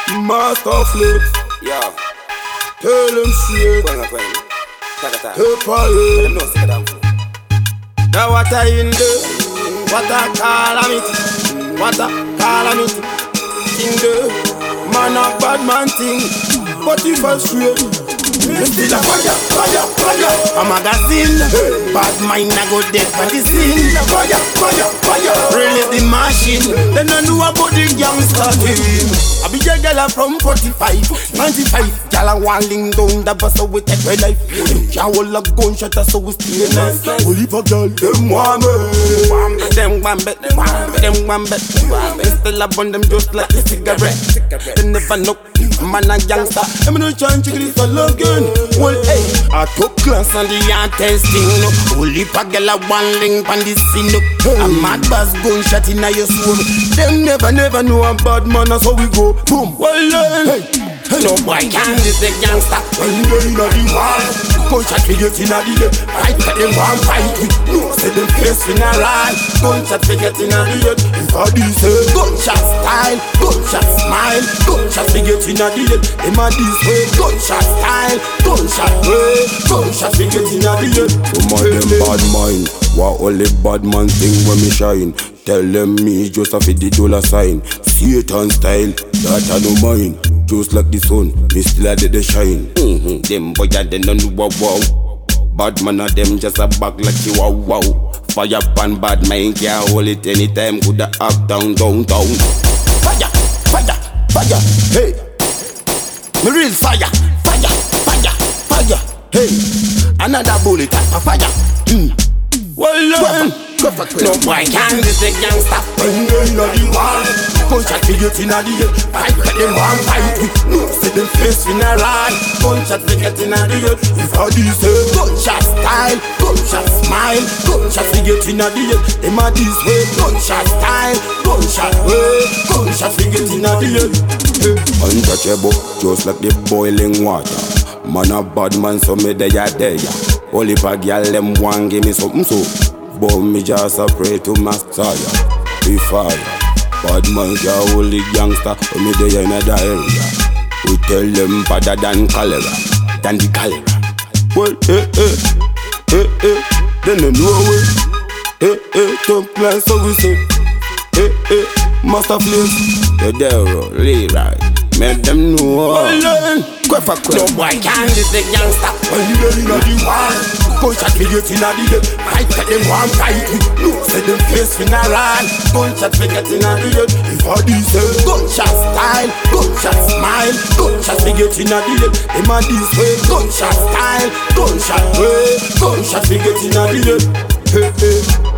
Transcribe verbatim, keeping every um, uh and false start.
Master Flex. Yo. Tell them straight. Going up, going up. Takata. Hey, fire. Them know sick of them. Now what I in there? What a calamity. What a calamity. In there. Man a bad man thing. But if I straight, me still a fire, fire, fire. A magazine. Hey. Bad mind a go dead for the scene. Fire, fire, fire. Release the machine. Then I know about the gangster team. I be a girl from forty-five, ninety-five. Girl a one ling down the bus so we take my life. Can't hold a gunshot so we stay nice. Only for girl, them want me. Them want bet, them want bet. They still up on them just like a cigarette. They never know, man a gangster. I'm no trying to get this all again. Well, hey, I took class on the art testing. Only for girl a one ling on the scene. A mad bass gunshot in your soul. Them never, never know a bad man, so we go. Boom, well then, hey, no boy can this the gangster. When you get in the wall, gunshot we get in the air. Fight for them one fight with no say them face in a ride. Gunshot we get in the air. If I this way, gunshot style, gunshot smile, gunshot we get in the air. Them a this way, gunshot style, gunshot way, gunshot we get in the air. Some of them bad mind, what only bad man thing when me shine. Tell them me just a fit the dollar sign. Satan style, that I no mind. Just like the sun, me still a the shine. Mm-hmm. Them boy a they no know wow wow. Bad man a them just a back like you wow wow. Fire pan bad man can't hold it anytime. Coulda up down downtown. Fire, fire, fire, hey. Me real fire, fire, fire, fire, hey. Another bullet at a fire. Mm. Well done. No boy can this the gangster. When they in the wall, gunshot we get in the air. Fight for them one fight with no say them face in a ride. Gunshot we get in the air. If I this way, gunshot style, gunshot smile, gunshot we get in the air. Them a this way, gunshot style, gunshot way, gunshot we get in the air. Untouchable, just like the boiling water. Man a bad man, so me they a there. Only for girl them want give me something so. But me just a pray to Messiah. Be fire. Bad man can't hold the gangster. When me there in a area. We tell them better than cholera, than the cholera. Well, eh, eh, eh, eh. Then they know we. Eh, eh, top class so we say. Eh, eh, Master Flex. The devil, Leroy. Make them know. Well then, quick for quick. No boy can this the gangster. When you get in the wall, gunshot we get in the air. Fight for them one fight with no say them face in a ride. Gunshot we get in the air. If I this way, gunshot style, gunshot smile, gunshot we get in the air. Them a this way, gunshot style, gunshot way, gunshot we get in the air. Hey, hey.